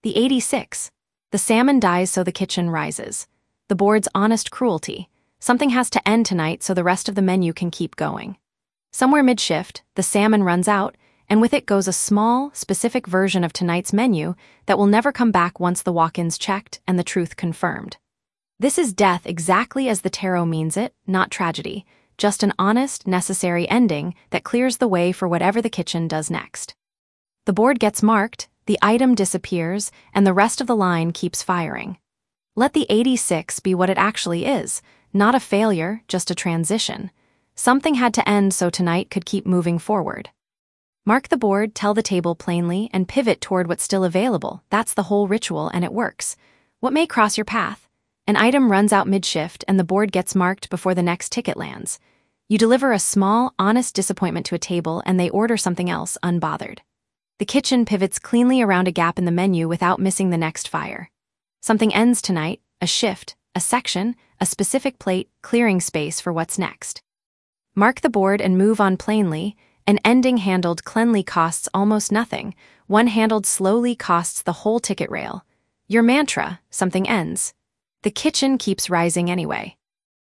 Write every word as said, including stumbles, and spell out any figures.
The eighty-six. The salmon dies so the kitchen rises. The board's honest cruelty. Something has to end tonight so the rest of the menu can keep going. Somewhere mid-shift, the salmon runs out, and with it goes a small, specific version of tonight's menu that will never come back once the walk-ins checked and the truth confirmed. This is death exactly as the tarot means it, not tragedy, just an honest, necessary ending that clears the way for whatever the kitchen does next. The board gets marked, the item disappears, and the rest of the line keeps firing. Let the eighty-six be what it actually is, not a failure, just a transition. Something had to end so tonight could keep moving forward. Mark the board, tell the table plainly, and pivot toward what's still available. That's the whole ritual, and it works. What may cross your path? An item runs out mid-shift, and the board gets marked before the next ticket lands. You deliver a small, honest disappointment to a table, and they order something else, unbothered. The kitchen pivots cleanly around a gap in the menu without missing the next fire. Something ends tonight, a shift, a section, a specific plate, clearing space for what's next. Mark the board and move on plainly. An ending handled cleanly costs almost nothing. One handled slowly costs the whole ticket rail. Your mantra, something ends. The kitchen keeps rising anyway.